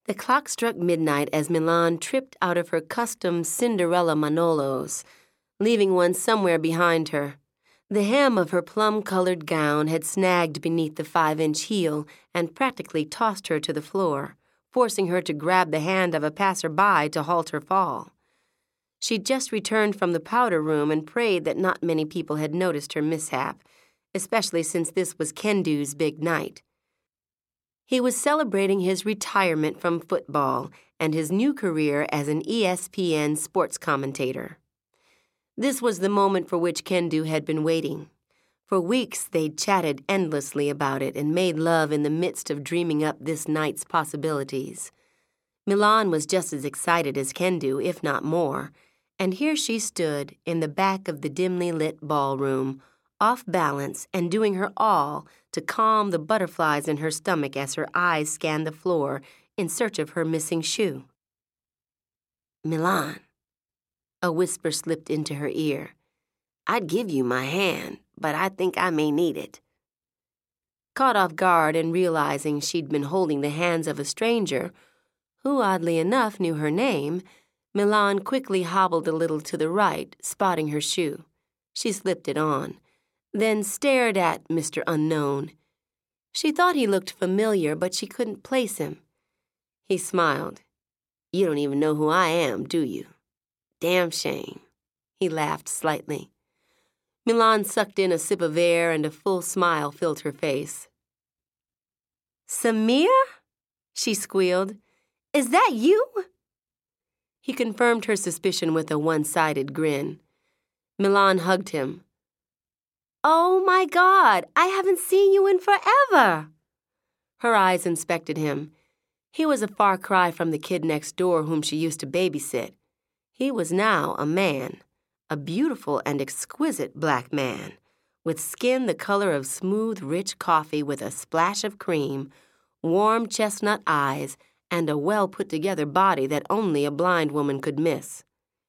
The clock struck midnight as Milan tripped out of her custom Cinderella Manolos, leaving one somewhere behind her. The hem of her plum-colored gown had snagged beneath the 5-inch heel and practically tossed her to the floor, forcing her to grab the hand of a passer-by to halt her fall. She'd just returned from the powder room and prayed that not many people had noticed her mishap, especially since this was Kendu's big night. He was celebrating his retirement from football and his new career as an ESPN sports commentator. This was the moment for which Kendu had been waiting. For weeks, they'd chatted endlessly about it and made love in the midst of dreaming up this night's possibilities. Milan was just as excited as Kendu, if not more, and here she stood in the back of the dimly lit ballroom, off balance and doing her all to calm the butterflies in her stomach as her eyes scanned the floor in search of her missing shoe. "Milan," a whisper slipped into her ear. "I'd give you my hand, but I think I may need it." Caught off guard and realizing she'd been holding the hands of a stranger, who oddly enough knew her name, Milan quickly hobbled a little to the right, spotting her shoe. She slipped it on, then stared at Mr. Unknown. She thought he looked familiar, but she couldn't place him. He smiled. "You don't even know who I am, do you?" "Damn shame." He laughed slightly. Milan sucked in a sip of air and a full smile filled her face. "Samir?" she squealed. "Is that you?" He confirmed her suspicion with a one-sided grin. Milan hugged him. "Oh, my God, I haven't seen you in forever." Her eyes inspected him. He was a far cry from the kid next door whom she used to babysit. He was now a man, a beautiful and exquisite black man, with skin the color of smooth, rich coffee with a splash of cream, warm chestnut eyes, and a well-put-together body that only a blind woman could miss.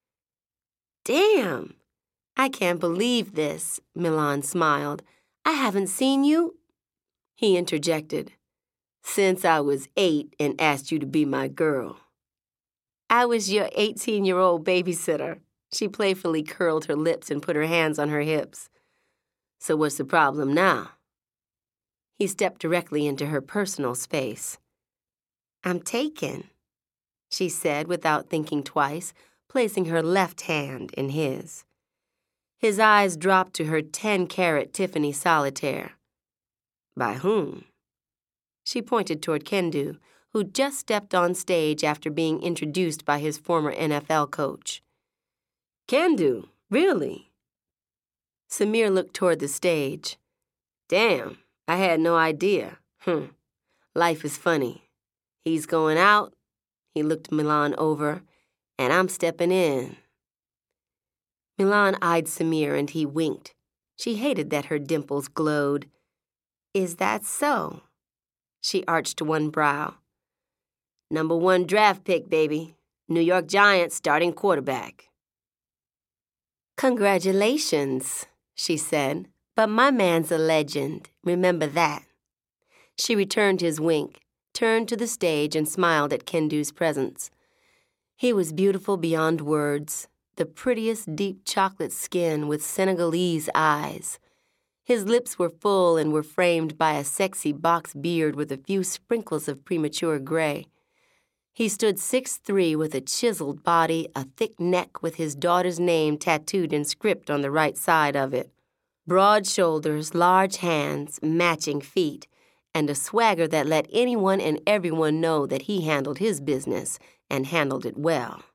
"Damn! I can't believe this," Milan smiled. "I haven't seen you—" He interjected. "Since I was 8 and asked you to be my girl." "I was your 18-year-old babysitter." She playfully curled her lips and put her hands on her hips. "So what's the problem now?" He stepped directly into her personal space. "I'm taken," she said without thinking twice, placing her left hand in his. His eyes dropped to her 10-carat Tiffany solitaire. "By whom?" She pointed toward Kendu, who'd just stepped on stage after being introduced by his former NFL coach. "Kendu, really?" Samir looked toward the stage. "Damn, I had no idea. Life is funny. He's going out," he looked Milan over, "and I'm stepping in." Milan eyed Samir and he winked. She hated that her dimples glowed. "Is that so?" She arched one brow. "#1 draft pick, baby. New York Giants starting quarterback." "Congratulations," she said, "but my man's a legend. Remember that." She returned his wink, turned to the stage and smiled at Kendu's presence. He was beautiful beyond words, the prettiest deep chocolate skin with Senegalese eyes. His lips were full and were framed by a sexy box beard with a few sprinkles of premature gray. He stood 6'3" with a chiseled body, a thick neck with his daughter's name tattooed in script on the right side of it. Broad shoulders, large hands, matching feet, and a swagger that let anyone and everyone know that he handled his business and handled it well.